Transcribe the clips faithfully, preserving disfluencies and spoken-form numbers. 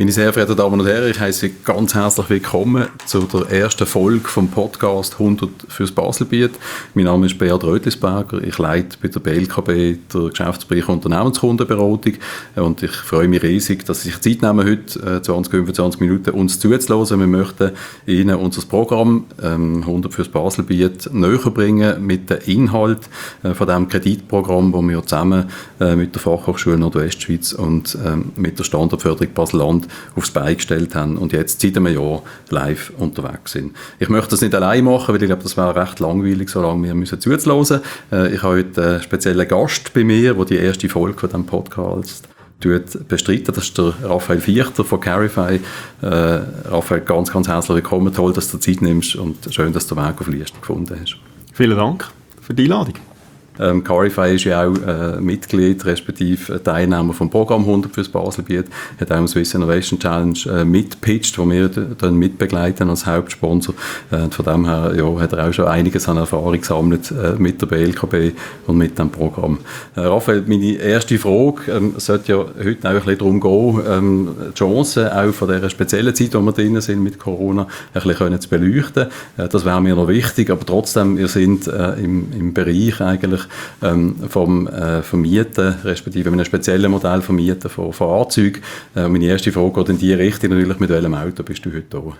Meine sehr verehrten Damen und Herren, ich heiße Sie ganz herzlich willkommen zu der ersten Folge vom Podcast hundert fürs Baselbiet. Mein Name ist Beat Rötlisberger, ich leite bei der B L K B der Geschäftsbereich Unternehmenskundenberatung und ich freue mich riesig, dass Sie sich Zeit nehmen, heute zwanzig, fünfundzwanzig Minuten uns zuzuhören. Wir möchten Ihnen unser Programm ähm, hundert fürs Baselbiet näher bringen mit dem Inhalt äh, von diesem Kreditprogramm, das wir zusammen äh, mit der Fachhochschule Nordwestschweiz und ähm, mit der Standortförderung Basel-Land aufs Bein gestellt haben und jetzt seit einem Jahr live unterwegs sind. Ich möchte das nicht allein machen, weil ich glaube, das wäre recht langweilig, solange wir müssen zuzuhören. Äh, ich habe heute einen speziellen Gast bei mir, der die erste Folge von diesem Podcast bestreiten. Das ist der Raphael Viechter von Carify. Äh, Raphael, ganz, ganz herzlich willkommen. Toll, dass du Zeit nimmst und schön, dass du den Weg auf Liest gefunden hast. Vielen Dank für die Einladung. Ähm, Carify ist ja auch äh, Mitglied, respektive Teilnehmer vom Programm hundert fürs Baselbiet, hat auch im Swiss Innovation Challenge äh, mitgepitcht, wo wir dann mitbegleiten als Hauptsponsor. Äh, von dem her ja, hat er auch schon einiges an Erfahrung gesammelt äh, mit der B L K B und mit dem Programm. Äh, Raphael, meine erste Frage ähm, sollte ja heute auch ein bisschen darum gehen, ähm, die Chancen auch von dieser speziellen Zeit, wo wir drin sind mit Corona, ein bisschen können zu beleuchten. Äh, das wäre mir noch wichtig, aber trotzdem, wir sind äh, im, im Bereich eigentlich Ähm, vom äh, Vermieten, respektive einem speziellen Modell Vermieten von Fahrzeugen. Äh, meine erste Frage geht in die Richtung natürlich, mit welchem Auto bist du heute da?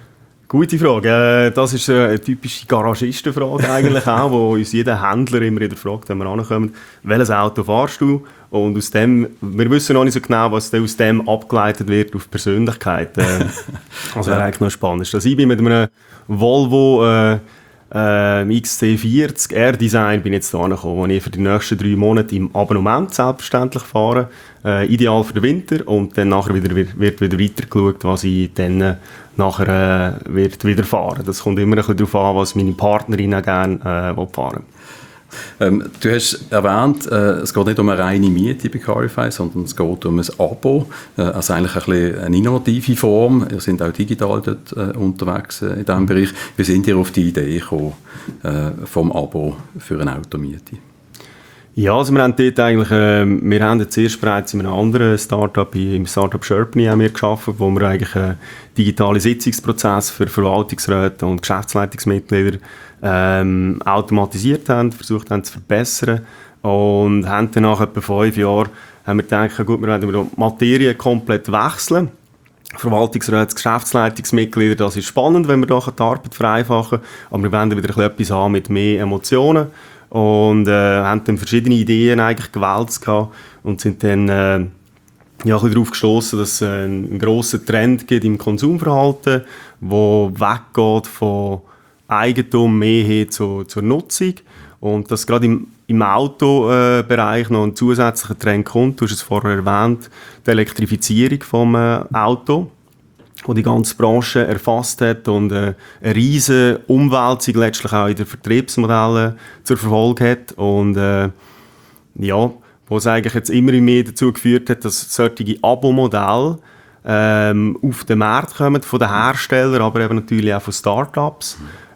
Gute Frage. Äh, das ist eine typische Garagistenfrage eigentlich auch, wo uns jeder Händler immer wieder fragt, wenn wir ankommen, welches Auto fahrst du? Und aus dem, wir wissen noch nicht so genau, was aus dem abgeleitet wird auf Persönlichkeit. Äh, also wäre eigentlich noch spannend. Also ich bin mit einem Volvo äh, Äh, X C vierzig R-Design bin jetzt da angekommen, wo ich für die nächsten drei Monate im Abonnement selbstverständlich fahre. Äh, ideal für den Winter und dann nachher wieder, wird, wird wieder weiter geschaut, was ich dann äh, nachher äh, wird wieder fahren. Das kommt immer ein bisschen darauf an, was meine Partnerin auch gerne äh, fahren. Ähm, du hast erwähnt, äh, es geht nicht um eine reine Miete bei Carify, sondern es geht um ein Abo, äh, also eigentlich ein bisschen eine innovative Form. Ihr seid auch digital dort äh, unterwegs äh, in diesem Bereich. Wie sind ihr auf die Idee gekommen äh, vom Abo für eine Automiete? Ja, also wir haben dort eigentlich, äh, wir haben jetzt erst bereits in einem anderen Startup, im Startup Sherpney haben wir geschaffen, wo wir eigentlich einen digitalen Sitzungsprozess für Verwaltungsräte und Geschäftsleitungsmitglieder ähm, automatisiert haben, versucht haben zu verbessern und haben dann nach etwa fünf Jahren haben wir gedacht, gut, wir werden die Materie komplett wechseln. Verwaltungsräte, Geschäftsleitungsmitglieder, das ist spannend, wenn wir da die Arbeit vereinfachen, aber wir wollen wieder etwas haben mit mehr Emotionen. Und äh, haben dann verschiedene Ideen eigentlich gewählt gehabt und sind dann äh, ja, ein bisschen darauf gestossen, dass es äh, einen grossen Trend gibt im Konsumverhalten, wo weggeht von Eigentum mehr hin zu, zur Nutzung. Und dass gerade im, im Autobereich äh, noch ein zusätzlicher Trend kommt, du hast es vorher erwähnt, die Elektrifizierung vom äh, Auto, die die ganze Branche erfasst hat und äh, eine riesige Umwälzung letztlich auch in den Vertriebsmodellen zur Verfolge hat und äh, ja, wo es eigentlich jetzt immer mehr dazu geführt hat, dass solche Abo-Modelle ähm, auf den Markt kommen von den Herstellern, aber eben natürlich auch von Startups.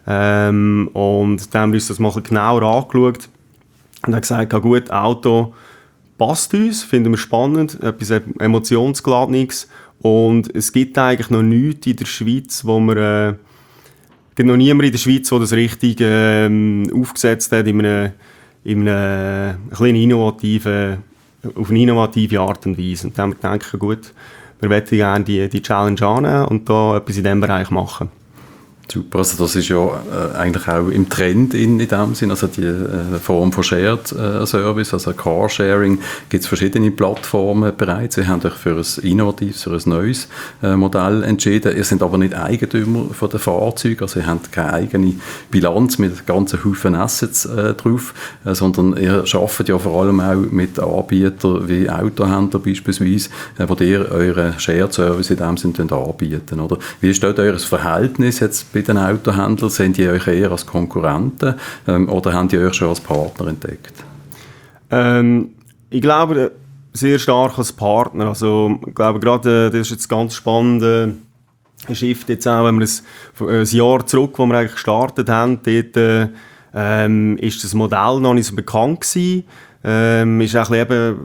Ähm, und dann haben wir uns das mal ein bisschen genauer angeschaut und haben gesagt, ja gut, Auto passt uns, finden wir spannend, etwas Emotionsgeladenes. Und es gibt eigentlich noch nichts in der Schweiz, wo man, äh, gibt noch niemand in der Schweiz, der das richtig äh, aufgesetzt hat, in einer, in einer kleinen innovativen, auf eine innovative Art und Weise. Und dann haben wir gedacht, gut, wir möchten gerne die, die Challenge annehmen und da etwas in diesem Bereich machen. Super, also das ist ja äh, eigentlich auch im Trend in, in dem Sinn, also die äh, Form von Shared äh, Service, also Carsharing, gibt es verschiedene Plattformen bereits. Sie haben euch für ein innovatives, für ein neues äh, Modell entschieden. Ihr seid aber nicht Eigentümer von den Fahrzeugen, also ihr habt keine eigene Bilanz mit ganzen Haufen Assets äh, drauf, äh, sondern ihr arbeitet ja vor allem auch mit Anbietern wie Autohändler beispielsweise, äh, wo ihr euren Shared Service in dem Sinn anbieten, oder? Wie ist dort euer Verhältnis jetzt bei den Autohändlern? Seht ihr euch eher als Konkurrenten ähm, oder habt ihr euch schon als Partner entdeckt? Ähm, ich glaube, sehr stark als Partner. Also, ich glaube, gerade, das ist jetzt ganz spannend, äh, Shift jetzt auch, wenn wir ein, ein Jahr zurück, wo wir eigentlich gestartet haben, dort äh, ähm, ist das Modell noch nicht so bekannt gewesen. Ähm, ist auch eben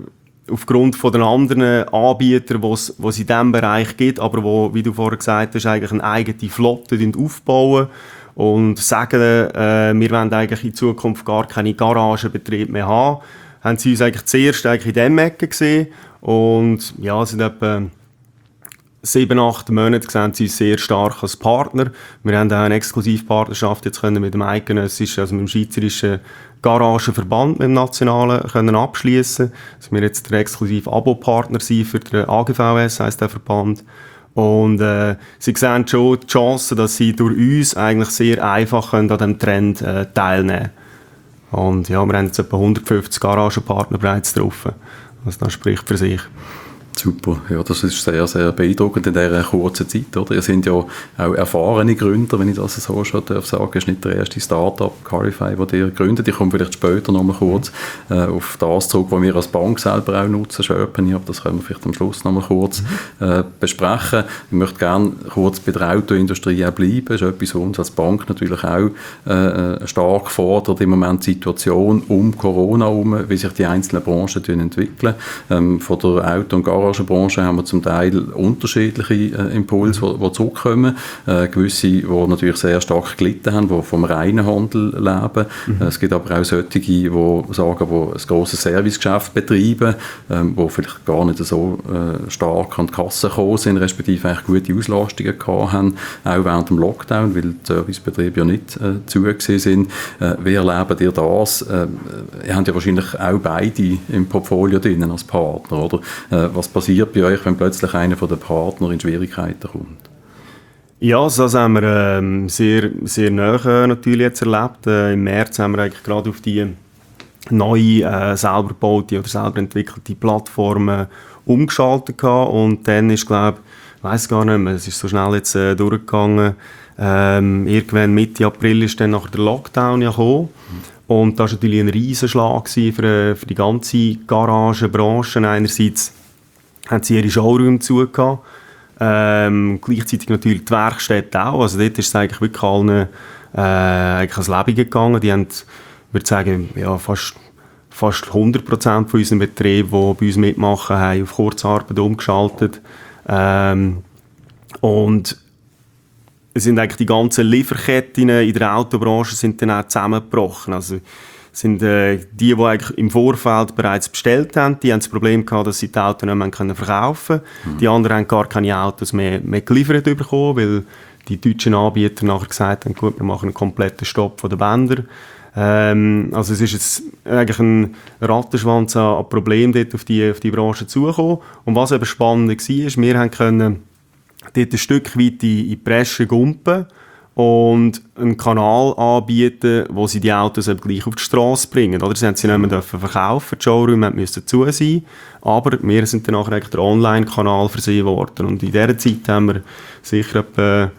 aufgrund von den anderen Anbietern, die es in diesem Bereich gibt, aber wo, wie du vorher gesagt hast, eigentlich eine eigene Flotte aufbauen und sagen, äh, wir wollen eigentlich in Zukunft gar keine Garagenbetrieb mehr haben, haben sie uns eigentlich zuerst eigentlich in diesem Ecke gesehen und ja, sind etwa sieben, acht Monate sehen sie uns sehr stark als Partner. Wir haben auch eine Exklusivpartnerschaft jetzt können mit dem eidgenössischen, also mit dem schweizerischen Garagenverband, mit dem nationalen, können abschließen, dass wir jetzt der exklusive Abo-Partner sind für den A G V S, heisst der Verband. Und äh, sie sehen schon die Chance, dass sie durch uns eigentlich sehr einfach können an diesem Trend äh, teilnehmen können. Und ja, wir haben jetzt etwa hundertfünfzig Garagenpartner bereits drauf. Also das spricht für sich. Super, ja, das ist sehr, sehr beeindruckend in dieser kurzen Zeit, oder? Ihr seid ja auch erfahrene Gründer, wenn ich das so schon darf sagen. Es ist nicht der erste Start-up, Carify, den ihr gründet. Ich komme vielleicht später noch mal kurz äh, auf das zurück, was wir als Bank selber auch nutzen, Sherpany, aber das können wir vielleicht am Schluss noch mal kurz äh, besprechen. Ich möchte gerne kurz bei der Autoindustrie auch bleiben. Das ist etwas, was uns als Bank natürlich auch äh, stark fordert, im Moment die Situation um Corona herum, wie sich die einzelnen Branchen entwickeln. Ähm, von der Auto- und Garage Branche haben wir zum Teil unterschiedliche äh, Impulse, die, die zurückkommen. Äh, gewisse, die natürlich sehr stark gelitten haben, die vom reinen Handel leben. Mhm. Äh, es gibt aber auch solche, die sagen, die ein grosses Servicegeschäft betreiben, ähm, die vielleicht gar nicht so äh, stark an die Kasse gekommen sind, respektive eigentlich gute Auslastungen gehabt haben, auch während dem Lockdown, weil die Servicebetriebe ja nicht äh, zugesehen sind. Äh, wie erlebt ihr das? Äh, ihr habt ja wahrscheinlich auch beide im Portfolio drin als Partner, oder? Äh, was passiert bei euch, wenn plötzlich einer von den Partnern in Schwierigkeiten kommt? Ja, das haben wir ähm, sehr, sehr nahe äh, natürlich jetzt erlebt. Äh, Im März haben wir eigentlich gerade auf die neue, äh, selber gebaute oder selber entwickelte Plattform äh, umgeschaltet gehabt. Und dann ist, glaube ich, weiss gar nicht mehr, es ist so schnell jetzt äh, durchgegangen. Ähm, irgendwann Mitte April ist dann nachher der Lockdown ja gekommen. Mhm. Und das war natürlich ein Riesenschlag für, für die ganze Garagenbranche. Einerseits haben sie ihre Showroom zugehört. Ähm, gleichzeitig natürlich die Werkstätte auch. Also dort ist es eigentlich wirklich allen äh, eigentlich ans Leben gegangen. Die haben, ich würde sagen, ja, fast, fast hundert Prozent von unseren Betrieben, die bei uns mitmachen, haben auf Kurzarbeit umgeschaltet. Ähm, und es sind eigentlich die ganzen Lieferketten in der Autobranche sind dann auch zusammengebrochen. Also sind äh, die, die eigentlich im Vorfeld bereits bestellt haben, die haben das Problem gehabt, dass sie die Autos nicht mehr können verkaufen können. Mhm. Die anderen haben gar keine Autos mehr, mehr geliefert bekommen, weil die deutschen Anbieter nachher gesagt haben, gut, wir machen einen kompletten Stopp von den Bändern. Ähm, also es ist jetzt eigentlich ein Rattenschwanz an, an Problemen dort auf die, auf die Branche zugekommen. Und was eben spannend war, ist, wir haben können dort ein Stück weit in, in die Bresche gumpen und einen Kanal anbieten, wo sie die Autos eben gleich auf die Straße bringen. Oder? Sie haben sie nicht mehr verkaufen, die Showroom musste zu sein, aber wir sind dann nachher der Online-Kanal versehen worden. Und in dieser Zeit haben wir sicher etwa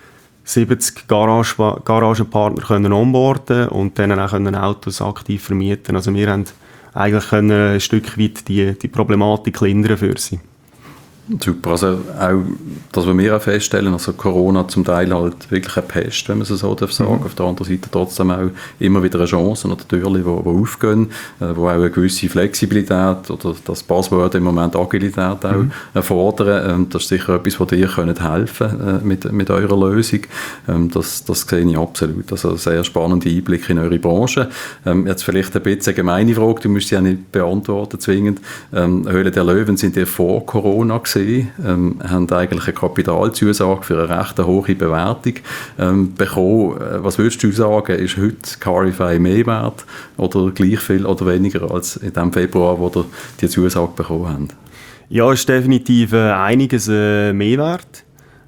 siebzig Garage, Garagenpartner können onboarden und dann auch können Autos aktiv vermieten. Also wir haben eigentlich können ein Stück weit die, die Problematik lindern für sie. Super, also auch das, was wir auch feststellen, also Corona zum Teil halt wirklich eine Pest, wenn man es so darf sagen. Mhm. Auf der anderen Seite trotzdem auch immer wieder eine Chance oder Türen, die, die aufgehen, äh, wo auch eine gewisse Flexibilität oder das Passwort im Moment Agilität auch mhm. erfordern. Ähm, das ist sicher etwas, was dir könnt helfen äh, mit, mit eurer Lösung. Ähm, das, das sehe ich absolut. Also sehr spannende Einblicke in eure Branche. Ähm, jetzt vielleicht ein bisschen eine gemeine Frage, du musst sie ja nicht beantworten zwingend. Ähm, Höhle der Löwen sind ihr vor Corona gewesen? Ähm, haben eigentlich eine Kapitalzusage für eine recht hohe Bewertung ähm, bekommen. Was würdest du sagen, ist heute Carify mehr wert oder gleich viel oder weniger als in dem Februar, wo ihr die Zusage bekommen habt? Ja, es ist definitiv äh, einiges äh, mehr wert.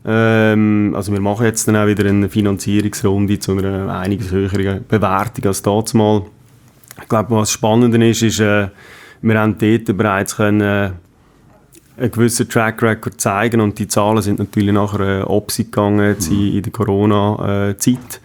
Ähm, also wir machen jetzt dann auch wieder eine Finanzierungsrunde zu einer einiges höheren Bewertung als damals mal. Ich glaube, was spannender ist, ist, äh, wir haben dort bereits können, einen gewissen Track Record zeigen und die Zahlen sind natürlich nachher äh, Opsi gegangen mhm. in, in der Corona-Zeit.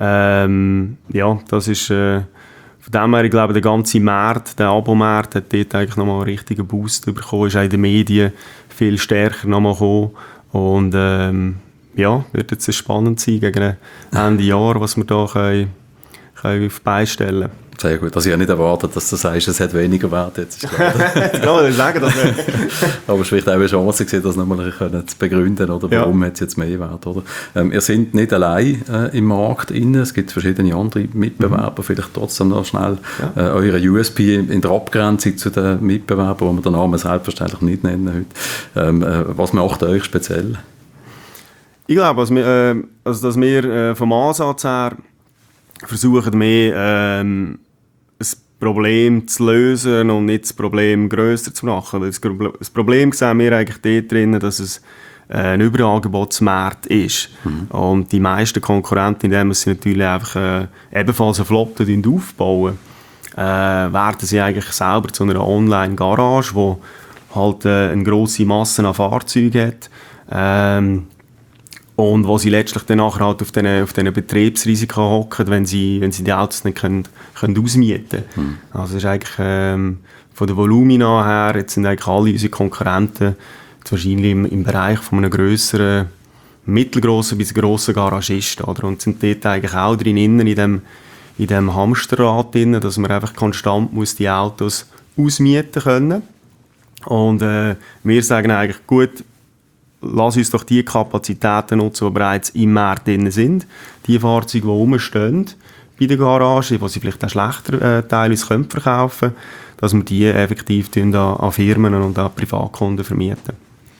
Ähm, ja, das ist äh, von dem her, ich glaube, der ganze Markt, der Abo-Markt hat dort eigentlich nochmal einen richtigen Boost bekommen, ist auch in den Medien viel stärker nochmal gekommen und ähm, ja, wird jetzt spannend sein gegen Ende Jahr, was wir da können, können auf die Beine stellen. Sehr gut. Also ich habe nicht erwartet, dass du sagst, es hat weniger Wert. Jetzt ist klar. Genau, ich sagen, dass wir Aber es war vielleicht auch eine Chance gewesen, das nochmal zu begründen, oder warum ja. hat es jetzt mehr Wert, oder? Ähm, ihr seid nicht allein äh, im Markt drin, es gibt verschiedene andere Mitbewerber, mhm. vielleicht trotzdem noch schnell ja. äh, eure U S P in der Abgrenzung zu den Mitbewerbern, wo wir den Namen selbstverständlich nicht nennen heute. Ähm, äh, was macht euch speziell? Ich glaube, also, äh, also, dass wir äh, vom Ansatz her versuchen, mehr ähm, ein Problem zu lösen und nicht das Problem grösser zu machen. Das Problem sehen wir eigentlich dort drin, dass es ein Überangebotsmarkt ist. Mhm. Und die meisten Konkurrenten, indem sie natürlich einfach äh, ebenfalls eine Flotte aufbauen, äh, werden sie eigentlich selber zu einer Online-Garage, die halt äh, eine grosse Masse an Fahrzeugen hat. Ähm, Und wo sie letztlich dann nachher halt auf diesen auf Betriebsrisiken hocken, wenn sie, wenn sie die Autos nicht können, können ausmieten können. Mhm. Also das ist eigentlich ähm, von der Volumina her, jetzt sind eigentlich alle unsere Konkurrenten jetzt wahrscheinlich im, im Bereich von einem grösseren, mittelgrossen bis grossen Garagisten. Oder? Und sind dort eigentlich auch drin, in dem, in dem Hamsterrad drin, dass man einfach konstant muss die Autos ausmieten können. Und äh, wir sagen eigentlich, gut, lass uns doch die Kapazitäten nutzen, die bereits im Markt drin sind. Die Fahrzeuge, die rumstehen bei der Garage, die sie vielleicht auch schlechter äh, teilweise können verkaufen können, dass wir die effektiv an, an Firmen und an Privatkunden vermieten.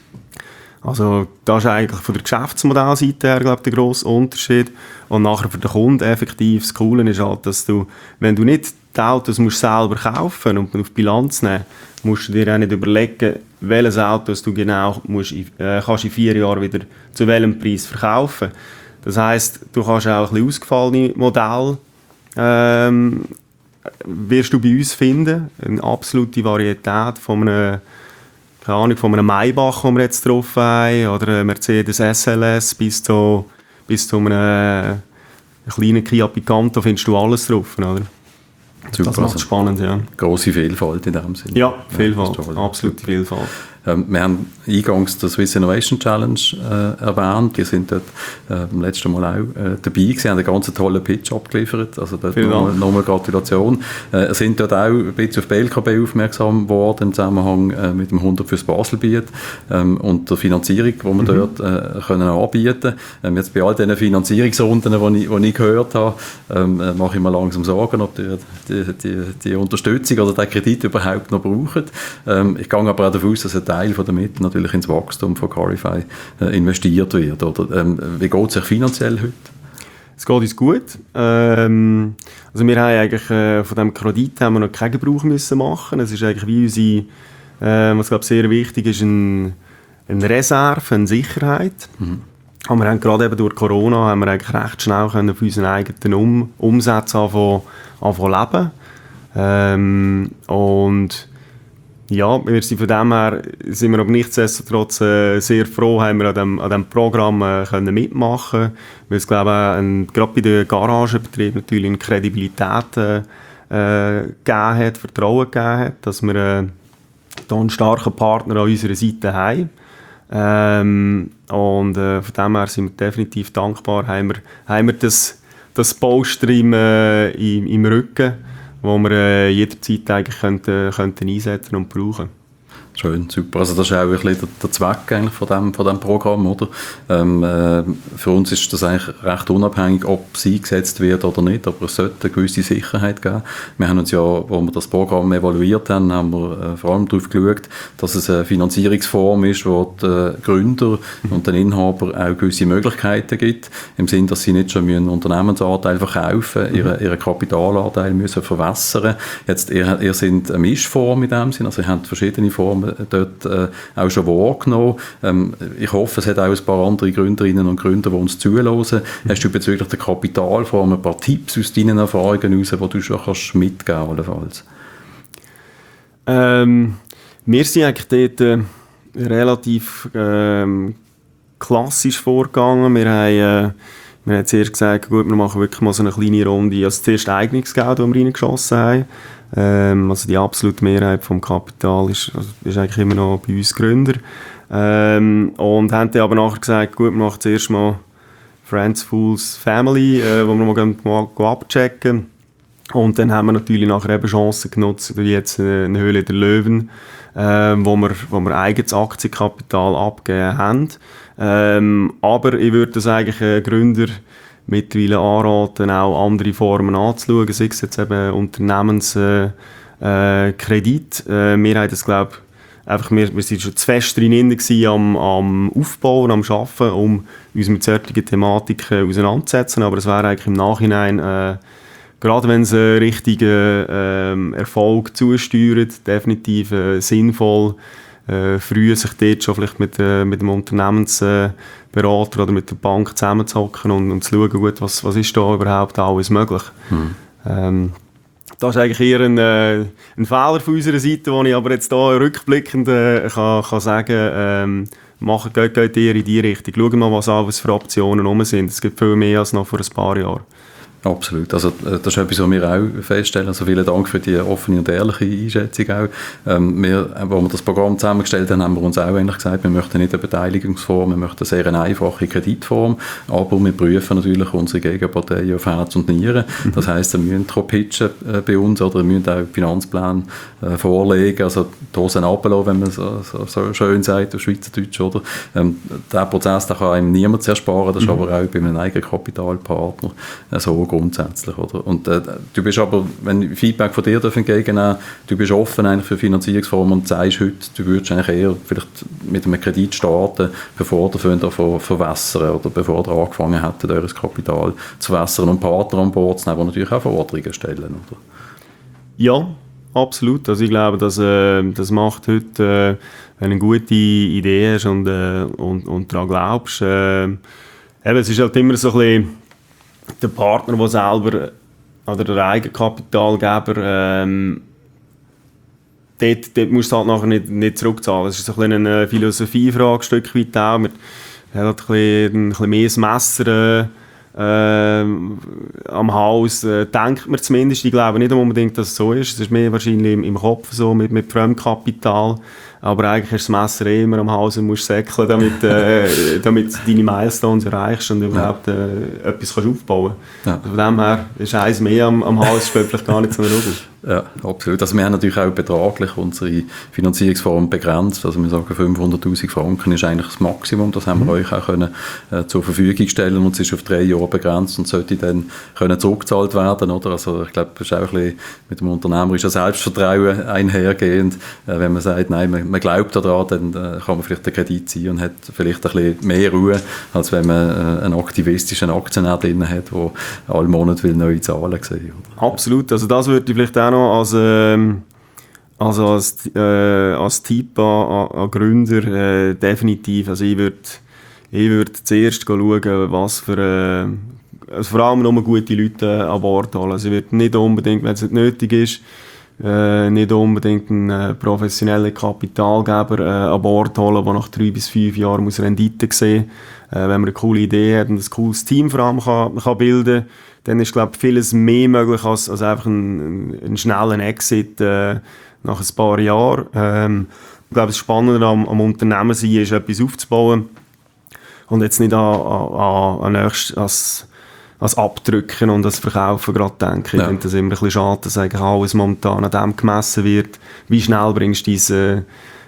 Also das ist eigentlich von der Geschäftsmodellseite her, glaube ich, der grosse Unterschied. Und nachher für den Kunden effektiv das Coole ist halt, dass du, wenn du nicht die Autos musst selber kaufen und auf Bilanz nehmen, musst du dir auch nicht überlegen, welches Auto du genau musst, äh, kannst in vier Jahren wieder zu welchem Preis verkaufen. Das heisst, du kannst auch ein bisschen ausgefallene Modelle ähm, wirst du bei uns finden. Eine absolute Varietät von einem, keine Ahnung, von einem Maybach, den wir jetzt drauf haben, oder einem Mercedes S L S bis zu, bis zu einem, einem kleinen Kia Picanto findest du alles drauf, oder? Super, das macht es spannend, ja. Grosse Vielfalt in dem Sinne. Ja, Vielfalt, ja, absolute Vielfalt. Ähm, wir haben eingangs die Swiss Innovation Challenge äh, erwähnt. Die sind dort äh, beim letzten Mal auch äh, dabei gewesen, haben einen ganz tollen Pitch abgeliefert. Also dort nochmal noch Gratulation. Äh, wir sind dort auch ein bisschen auf B L K B aufmerksam geworden im Zusammenhang äh, mit dem hundert fürs Baselbiet ähm, und der Finanzierung, die wir mhm. dort äh, können anbieten können. Ähm, jetzt bei all diesen Finanzierungsrunden, die ich, ich gehört habe, ähm, äh, mache ich mir langsam Sorgen, ob die, die, die, die Unterstützung oder der Kredit überhaupt noch brauchen. Ähm, ich gehe aber auch davon aus, dass ein Teil von der Mittel natürlich ins Wachstum von Carify äh, investiert wird. Oder, ähm, wie geht es sich finanziell heute? Es geht uns gut. Ähm, also wir haben eigentlich äh, von diesem Kredit haben wir noch keinen Gebrauch müssen machen. Es ist eigentlich wie unsere, äh, was glaube sehr wichtig ist, ein, eine Reserve, eine Sicherheit. Mhm. Aber wir haben gerade eben durch Corona haben wir eigentlich recht schnell können auf unseren eigenen um Umsatz anfangen, anfangen leben. Ähm, und ja, wir sind von dem her sind wir aber nichtsdestotrotz äh, sehr froh, haben wir an diesem an dem Programm äh, können mitmachen, weil es glaube ich gerade bei den Garagenbetrieben natürlich eine Kredibilität äh, äh, gegeben hat, Vertrauen gegeben hat, dass wir äh, da einen starken Partner an unserer Seite haben. Ähm, und äh, von dem her sind wir definitiv dankbar, haben wir, haben wir das, das Polster im, äh, im, im Rücken, wo wir äh, jederzeit eigentlich könnten, könnten einsetzen und brauchen. Schön, super. Also das ist auch ein bisschen der, der Zweck eigentlich von dem, von dem Programm, oder? Ähm, äh, für uns ist das eigentlich recht unabhängig, ob es eingesetzt wird oder nicht, aber es sollte eine gewisse Sicherheit geben. Wir haben uns ja, wo wir das Programm evaluiert haben, haben wir äh, vor allem darauf geschaut, dass es eine Finanzierungsform ist, wo die Gründer und den Inhaber auch gewisse Möglichkeiten gibt, im Sinne, dass sie nicht schon einen Unternehmensanteil verkaufen, mhm. ihren, ihren Kapitalanteil müssen verwässern. Jetzt, ihr, ihr seid eine Mischform in dem Sinne, also ihr habt verschiedene Formen dort äh, auch schon wahrgenommen. Ähm, ich hoffe, es hat auch ein paar andere Gründerinnen und Gründer, die uns zuhören. Mhm. Hast du bezüglich der Kapitalform ein paar Tipps aus deinen Erfahrungen heraus, die du schon kannst mitgeben kannst? Ähm, wir sind eigentlich dort äh, relativ ähm, klassisch vorgegangen. Wir haben, äh, wir haben zuerst gesagt, gut, wir machen wirklich mal so eine kleine Runde. Also zuerst Eignungsgeld, das wir reingeschossen haben. Ähm, also die absolute Mehrheit vom Kapital ist, also ist eigentlich immer noch bei uns Gründer. Ähm, und haben dann aber nachher gesagt, gut, wir machen zuerst mal Friends, Fools, Family, äh, wo wir mal, mal, mal abchecken. Und dann haben wir natürlich nachher eben Chancen genutzt, wie jetzt eine Höhle der Löwen, äh, wo wir, wo wir eigenes Aktienkapital abgegeben haben. Ähm, aber ich würde das eigentlich äh, Gründer mittlerweile anraten, auch andere Formen anzuschauen, sei es jetzt eben Unternehmenskredit. Äh, äh, Kredit. äh, wir haben das, glaube einfach, wir, wir sind schon zu fest drin am, am Aufbauen, am Arbeiten, um uns mit solchen Thematiken auseinanderzusetzen. Aber es wäre eigentlich im Nachhinein, äh, gerade wenn es einen richtigen äh, Erfolg zusteuert, definitiv äh, sinnvoll, äh, früh sich dort schon vielleicht mit, äh, mit dem Unternehmensberater oder mit der Bank zusammenzuhocken und, und zu schauen, gut, was, was ist da überhaupt alles möglich. Mhm. Ähm, Das ist eigentlich eher ein, äh, ein Fehler von unserer Seite, den ich aber jetzt hier rückblickend äh, kann, kann sagen, ähm, machen, geht, geht eher in die Richtung. Schauen wir mal, was alles für Optionen rum sind. Es gibt viel mehr als noch vor ein paar Jahren. Absolut. Also, das ist etwas, was wir auch feststellen. Also, vielen Dank für die offene und ehrliche Einschätzung auch. Ähm, wir, als wir das Programm zusammengestellt haben, haben wir uns auch eigentlich gesagt, wir möchten nicht eine Beteiligungsform, wir möchten eine sehr eine einfache Kreditform, aber wir prüfen natürlich unsere Gegenparteien auf Herz und Nieren. Mhm. Das heisst, wir müssen auch pitchen äh, bei uns oder wir müssen auch Finanzplan äh, vorlegen, also die Hosen runterlassen, wenn man so, so, so schön sagt, auf Schweizerdeutsch. Oder? Ähm, der Prozess den kann einem niemand ersparen, das ist mhm. aber auch bei einem Eigenkapitalpartner äh, so grundsätzlich, oder? Und äh, du bist aber, wenn ich Feedback von dir entgegennehmen, du bist offen eigentlich für Finanzierungsformen und sagst heute, du würdest eigentlich eher vielleicht mit einem Kredit starten, bevor du davon verwässern oder bevor du angefangen hättest, eures Kapital zu wässern und Partner an Bord zu nehmen, die natürlich auch Forderungen stellen, oder? Ja, absolut. Also ich glaube, dass, äh, das macht heute, äh, wenn du eine gute Idee hast und, äh, und, und daran glaubst, äh, eben, es ist halt immer so ein bisschen der Partner, der selber, oder der Eigenkapitalgeber, ähm, dort, dort musst du halt nachher nicht, nicht zurückzahlen. Das ist so ein bisschen eine Philosophiefrage, ein Stück weit auch. Man hat halt ein bisschen, ein bisschen mehr das Messer äh, am Haus, äh, denkt man zumindest. Ich glaube nicht unbedingt, dass es so ist. Es ist mehr wahrscheinlich im, im Kopf so, mit, mit Fremdkapital. Aber eigentlich hast du das Messer eh immer am Haus und musst säckeln, damit, äh, damit du deine Milestones erreichst und überhaupt äh, etwas kannst aufbauen kannst. Ja. Von dem her ist eins mehr am, am Haus, spielt vielleicht gar nicht so eine Rolle. Ja, absolut. Also wir haben natürlich auch betraglich unsere Finanzierungsform begrenzt. Also wir sagen, fünfhunderttausend Franken ist eigentlich das Maximum. Das haben wir mhm. euch auch können, äh, zur Verfügung stellen und es ist auf drei Jahre begrenzt und sollte dann können zurückgezahlt werden. Oder? Also ich glaube, das ist auch ein bisschen mit dem unternehmerischen Selbstvertrauen einhergehend. Äh, wenn man sagt, nein, man, man glaubt daran, dann äh, kann man vielleicht den Kredit ziehen und hat vielleicht ein bisschen mehr Ruhe, als wenn man äh, einen aktivistischen Aktionär drin hat, der alle Monate will neue Zahlen sehen. Oder? Absolut. Also das würde ich vielleicht auch noch als, ähm, also als, äh, als Tipp an, an Gründer äh, definitiv. Also ich würde ich würd zuerst schauen, was für äh, also vor allem nur gute Leute an Bord holen. Also ich würde nicht unbedingt, wenn es nicht nötig ist, äh, nicht unbedingt einen äh, professionellen Kapitalgeber äh, an Bord holen, der nach drei bis fünf Jahren muss Rendite sehen muss. Äh, wenn man eine coole Idee hat und ein cooles Team vor allem kann, kann bilden, dann ist, glaube ich, vieles mehr möglich als, als einfach einen, einen schnellen Exit äh, nach ein paar Jahren. Ähm, ich glaube, das Spannende am, am Unternehmen sein ist, etwas aufzubauen und jetzt nicht an, an, an nächst, als, als Abdrücken und das Verkaufen gerade denken. Ja. Ich finde das immer ein bisschen schade, dass eigentlich alles momentan an dem gemessen wird. Wie schnell bringst du diese,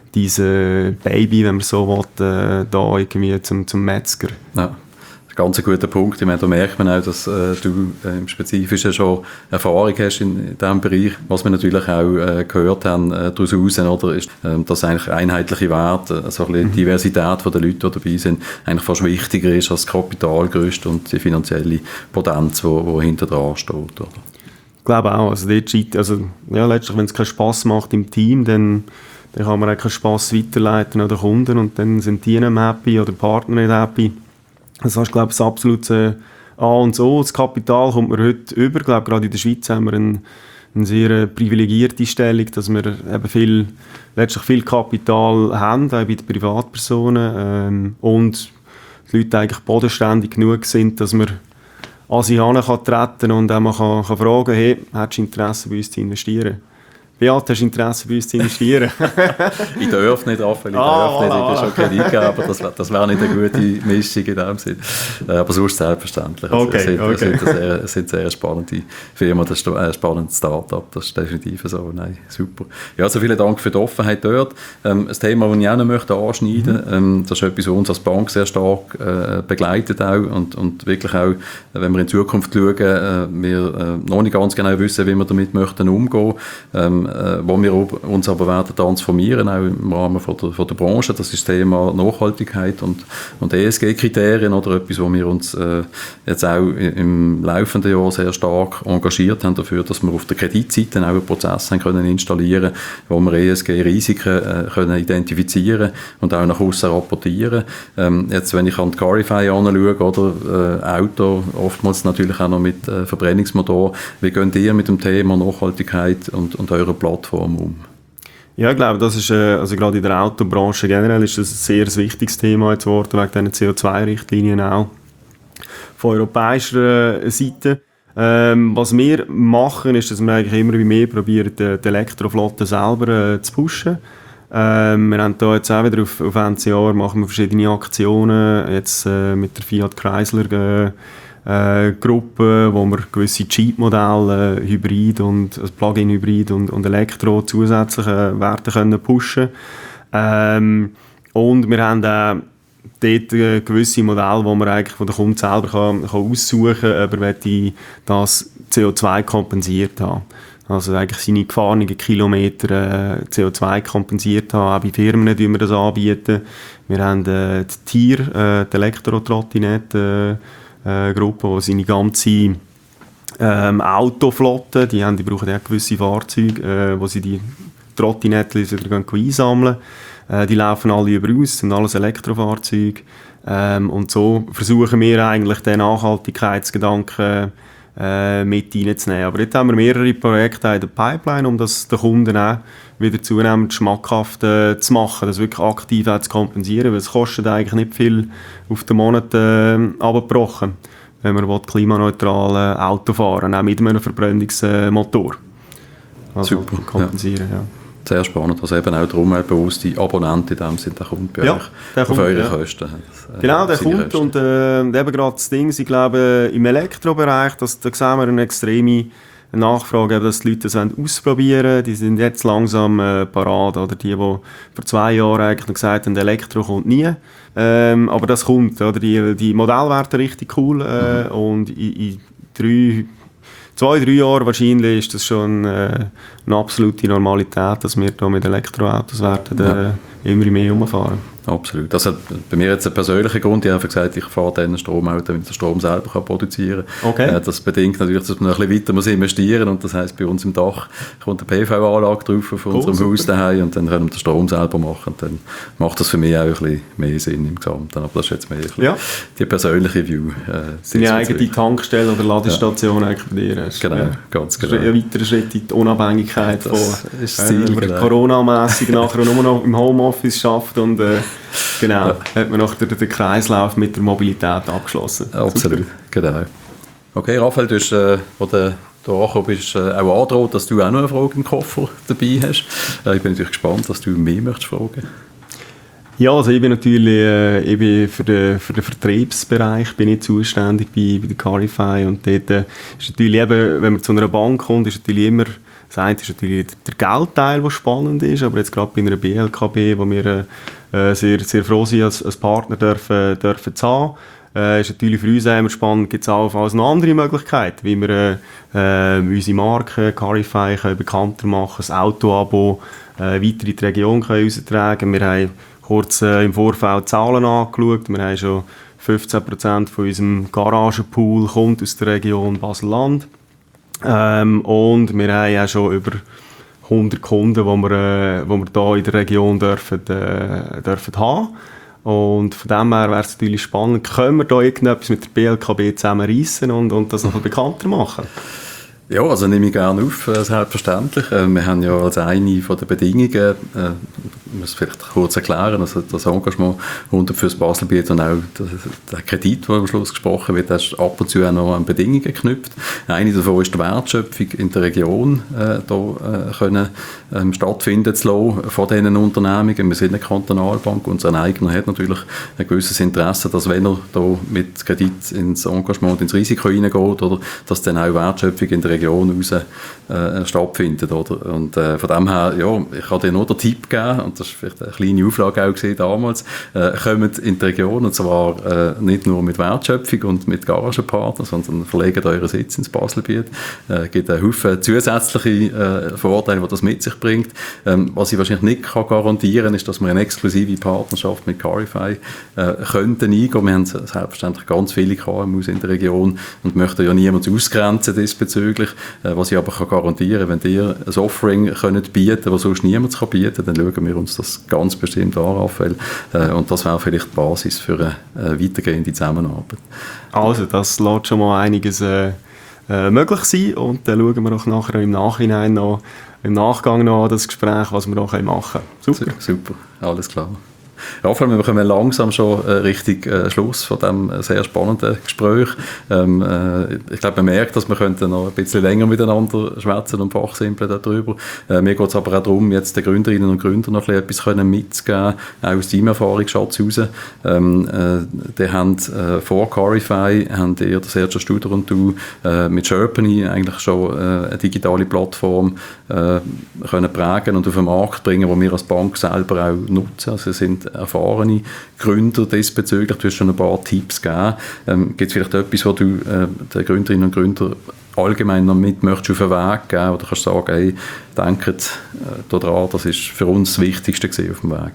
diese Baby, wenn man so will, äh, da irgendwie zum, zum Metzger? Ja. Ganz ein guter Punkt. Ich meine, da merkt man auch, dass äh, du äh, im Spezifischen schon Erfahrung hast in, in diesem Bereich. Was wir natürlich auch äh, gehört haben äh, daraus heraus, oder, ist, äh, dass eigentlich einheitliche Werte, also ein bisschen die Diversität der Leute, die dabei sind, eigentlich fast wichtiger ist als das Kapitalgerüst und die finanzielle Potenz, die hinter dran steht. Oder? Ich glaube auch. Also, dort, also ja, letztlich, wenn es keinen Spass macht im Team, dann, dann kann man auch keinen Spass weiterleiten an den Kunden und dann sind die nicht happy oder Partner nicht happy. Das ist, glaube ich, das absolute A und O. Das Kapital kommt man heute über. Ich glaube, gerade in der Schweiz haben wir eine, eine sehr privilegierte Stellung, dass wir eben viel, letztlich viel Kapital haben, auch bei den Privatpersonen. Ähm, und die Leute eigentlich bodenständig genug sind, dass man an sie herantreten kann und auch mal kann, kann fragen, hey, hättest du Interesse, bei uns zu investieren? Beat, hast du Interesse bei uns zu investieren? Ich darf nicht, Raphael, ich ah, darf nicht, voilà. ich bin schon Kredit geben, aber das, das wäre nicht eine gute Mischung in dem Sinn. Aber sonst selbstverständlich. Also okay, es sind, okay. es sind eine sehr, es sind sehr spannende Firmen, das ist ein spannendes Start-up, das ist definitiv so. Nein, super. Ja, also vielen Dank für die Offenheit dort. Ähm, ein Thema, das ich auch noch möchte anschneiden möchte, mhm. ähm, das ist etwas, was uns als Bank sehr stark äh, begleitet auch und, und wirklich auch, wenn wir in Zukunft schauen, äh, wir äh, noch nicht ganz genau wissen, wie wir damit möchten umgehen, ähm, äh, wo wir uns aber werden transformieren, auch im Rahmen von der, von der Branche. Das ist das Thema Nachhaltigkeit und, und E S G-Kriterien oder etwas, wo wir uns äh, jetzt auch im laufenden Jahr sehr stark engagiert haben dafür, dass wir auf der Kreditseite auch einen Prozess haben können installieren, wo wir E S G-Risiken äh, können identifizieren und auch nach außen rapportieren. Ähm, jetzt, wenn ich an die Carify anschaue, oder äh, Auto, oftmals natürlich auch noch mit äh, Verbrennungsmotor, wie geht ihr mit dem Thema Nachhaltigkeit und, und eurer Plattform um? Ja, ich glaube, das ist, äh, also gerade in der Autobranche generell ist das ein sehr wichtiges Thema jetzt geworden, wegen diesen C O zwei Richtlinien auch von europäischer Seite. Ähm, was wir machen, ist, dass wir eigentlich immer mehr probieren, die, die Elektroflotte selber äh, zu pushen. Ähm, wir haben da jetzt auch wieder auf, auf Ende Jahr machen wir verschiedene Aktionen, jetzt äh, mit der Fiat Chrysler äh, Äh, Gruppe, wo wir gewisse Jeep-Modelle, äh, Hybrid und also Plug-in-Hybrid und, und Elektro zusätzliche Werte können pushen. Ähm, und wir haben auch dort äh, gewisse Modelle, wo man eigentlich von der Kunde selber kann, kann aussuchen kann, ob er das C O zwei kompensiert haben. Also eigentlich seine gefahrenen Kilometer äh, C O zwei kompensiert haben. Auch bei Firmen die wir das anbieten. Wir haben äh, die Tier, äh, die Elektro-Trottinette, äh, Äh, Gruppe, die seine ganze ähm, Autoflotte, die, haben, die brauchen ja gewisse Fahrzeuge, äh, wo sie die Trottinetten wieder einsammeln. Äh, die laufen alle über uns, sind alles Elektrofahrzeuge. Ähm, und so versuchen wir eigentlich den Nachhaltigkeitsgedanken äh, mit reinzunehmen. Aber jetzt haben wir mehrere Projekte in der Pipeline, um das den Kunden auch wieder zunehmend schmackhaft äh, zu machen, das wirklich aktiv auch zu kompensieren, weil es kostet eigentlich nicht viel auf den Monat äh, abgebrochen, wenn man klimaneutral äh, Auto fahren, auch mit einem Verbrennungsmotor. Also super, kompensieren, ja. ja. Sehr spannend, also eben auch darum, bewusste Abonnenten in dem Sinne, der kommt bei ja, euch der auf kommt, eure ja. Kosten. Das, äh, genau, der kommt Kosten. Und äh, eben gerade das Ding, ich glaube, im Elektrobereich, das, da sehen wir eine extreme Nachfrage, dass die Leute das ausprobieren wollen. Die sind jetzt langsam äh, parat. Oder die, die vor zwei Jahren eigentlich noch gesagt haben, Elektro kommt nie. Ähm, aber das kommt. Oder? Die, die Modelle werden richtig cool. Äh, mhm. Und in, in drei, zwei, drei Jahren wahrscheinlich ist das schon äh, eine absolute Normalität, dass wir da mit Elektroautos werden äh, ja. immer mehr rumfahren. Absolut. Das hat bei mir jetzt einen persönlichen Grund. Ich habe einfach gesagt, ich fahre dann ein Stromauto, damit ich den Strom selber kann produzieren kann. Okay. Das bedingt natürlich, dass man ein bisschen weiter muss investieren muss. Und das heisst, bei uns im Dach kommt eine P V-Anlage drauf auf unserem cool, Haus daheim und dann können wir den Strom selber machen. Und dann macht das für mich auch ein bisschen mehr Sinn im Gesamten. Aber das ist jetzt mehr ein bisschen ja. die persönliche View. Äh, Deine eigene Tankstelle oder Ladestation ja. eigentlich bei dir hast. Genau, ja. ganz genau. Das ist ein weiterer Schritt in die Unabhängigkeit. Das von, ist das Ziel, äh, genau. Corona-mässig nachher nur noch im Homeoffice schafft und äh, genau, ja. hat man noch den, den Kreislauf mit der Mobilität abgeschlossen. Absolut, super. Genau. Okay, Raphael, du hast, äh, wo du da angekommen bist, äh, auch angedroht, dass du auch noch eine Frage im Koffer dabei hast. Äh, ich bin natürlich gespannt, was du mehr möchtest fragen. Ja, also ich bin natürlich äh, ich bin für, den, für den Vertriebsbereich bin ich zuständig bei, bei der Carify und dort äh, ist natürlich eben, wenn man zu einer Bank kommt, ist natürlich immer das eine ist natürlich der Geldteil, der spannend ist, aber jetzt gerade bei einer B L K B, wo wir äh, sehr, sehr froh sind, als, als Partner dürfen, dürfen zu haben, äh, ist natürlich für uns immer spannend, gibt es auch als eine andere Möglichkeit, wie wir äh, äh, unsere Marke Carify können bekannter machen, das Auto-Abo äh, weiter in die Region können raustragen. Wir haben kurz äh, im Vorfeld Zahlen angeschaut, wir haben schon fünfzehn Prozent von unserem Garagenpool kommt aus der Region Basel-Land. Ähm, und wir haben ja schon über hundert Kunden, die wir, äh, wir hier in der Region dürfen, äh, dürfen haben. Und von dem her wäre es natürlich spannend, können wir da irgendetwas mit der B L K B zusammen reissen und, und das noch bekannter machen? Ja, also nehme ich gerne auf, äh, selbstverständlich. Äh, wir haben ja als eine von den Bedingungen, äh, ich muss es vielleicht kurz erklären, also das Engagement rund für das Baselbiet und auch der, der Kredit, der am Schluss gesprochen wird, ist ab und zu auch noch an Bedingungen geknüpft. Eine davon ist die Wertschöpfung in der Region äh, da, äh, können, ähm, stattfinden zu lassen von diesen Unternehmungen. Wir sind eine Kantonalbank, unser Eigner hat natürlich ein gewisses Interesse, dass wenn er da mit Kredit ins Engagement, ins Risiko hineingeht, oder dass dann auch Wertschöpfung in der Region raus äh, stattfindet. Oder? Und äh, von dem her, ja, ich kann dir nur den Tipp geben, und das war vielleicht eine kleine Auflage auch gesehen damals, äh, kommt in die Region, und zwar äh, nicht nur mit Wertschöpfung und mit Garagenpartnern, sondern verlegt euren Sitz ins Baselbiet. Es äh, gibt einen Haufen zusätzliche äh, Vorteile, die das mit sich bringt. Ähm, was ich wahrscheinlich nicht kann garantieren, ist, dass wir eine exklusive Partnerschaft mit Carify äh, könnten eingehen. Wir haben selbstverständlich ganz viele K M Us in der Region und möchten ja niemand ausgrenzen diesbezüglich. Äh, was ich aber kann garantieren, wenn ihr ein Offering könnt bieten, das sonst niemand kann bieten, dann schauen wir uns das ganz bestimmt an, Raphael. Äh, und das wäre vielleicht die Basis für eine äh, weitergehende Zusammenarbeit. Also, das lässt schon mal einiges äh, äh, möglich sein, und dann schauen wir auch nachher im Nachhinein noch, im Nachgang noch an das Gespräch, was wir noch machen können. Super. Super, alles klar. Raphael, wir kommen langsam schon äh, Richtung äh, Schluss von diesem äh, sehr spannenden Gespräch. Ähm, äh, ich glaube, man merkt, dass wir könnten noch ein bisschen länger miteinander schwätzen und fachsimpeln darüber. Äh, mir geht es aber auch darum, jetzt den Gründerinnen und Gründern noch etwas können mitzugeben, auch aus deinem Erfahrungsschatz heraus. Ähm, äh, die haben äh, vor Carify, haben ihr, der Sergio Studer und du, äh, mit Sherpany eigentlich schon äh, eine digitale Plattform äh, können prägen und auf den Markt bringen, die wir als Bank selber auch nutzen. Also sind erfahrene Gründer diesbezüglich. Du hast schon ein paar Tipps gegeben. Ähm, gibt es vielleicht etwas, was du äh, den Gründerinnen und Gründern allgemein noch mit möchtest auf den Weg geben? Oder kannst du sagen, hey, denkt äh, daran, das ist für uns das Wichtigste auf dem Weg?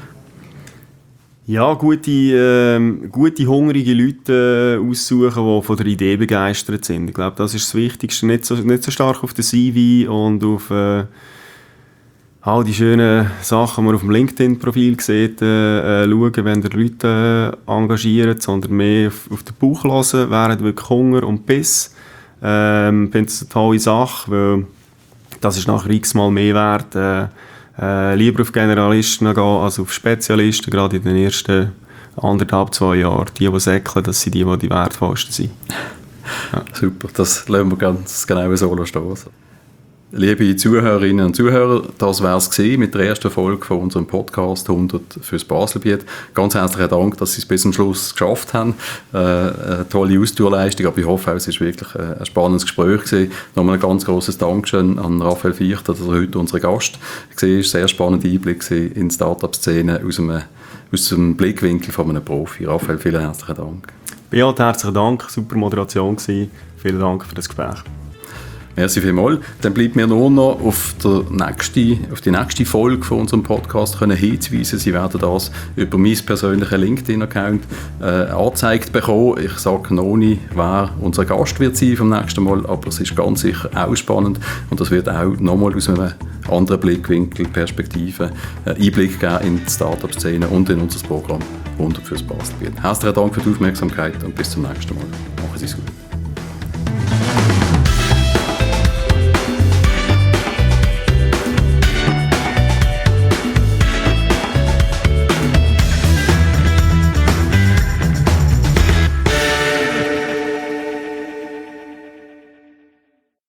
Ja, gute, äh, gute hungrige Leute äh, aussuchen, die von der Idee begeistert sind. Ich glaube, das ist das Wichtigste. Nicht so, nicht so stark auf den C V und auf äh, all die schönen Sachen, die man auf dem LinkedIn-Profil sieht, äh, schauen, wenn ihr Leute äh, engagiert, sondern mehr auf, auf den Bauch hören, während wirklich Hunger und Biss. Ähm, ich finde es eine tolle Sache, weil das ist nachher x-mal mehr wert. Äh, äh, lieber auf Generalisten gehen als auf Spezialisten, gerade in den ersten anderthalb, zwei Jahren. Die, die säckeln, das sind die, die die wertvollsten sind. Ja. Super, das lassen wir ganz genau so stehen. Liebe Zuhörerinnen und Zuhörer, das war es mit der ersten Folge von unserem Podcast hundert fürs Baselbiet. Ganz herzlichen Dank, dass Sie es bis zum Schluss geschafft haben. Äh, eine tolle Ausdauerleistung, aber ich hoffe, es war wirklich ein spannendes Gespräch gewesen. Nochmal ein ganz grosses Dankeschön an Raphael Vichter, dass er heute unser Gast war. Ein sehr spannender Einblick in die Start-up-Szene aus einem, aus dem Blickwinkel von einem Profi. Raphael, vielen herzlichen Dank. Beat, herzlichen Dank, super Moderation gewesen. Vielen Dank für das Gespräch. Merci vielmals. Dann bleibt mir nur noch auf, der nächste, auf die nächste Folge von unserem Podcast können hinzuweisen. Sie werden das über meinen persönlichen LinkedIn-Account äh, angezeigt bekommen. Ich sage noch nicht, wer unser Gast wird sein vom nächsten Mal, aber es ist ganz sicher auch spannend und das wird auch nochmal aus einem anderen Blickwinkel, Perspektive, äh, Einblick geben in die Start-up-Szene und in unser Programm hundert fürs Baselbiet. Herzlichen Dank für die Aufmerksamkeit und bis zum nächsten Mal. Machen Sie es gut.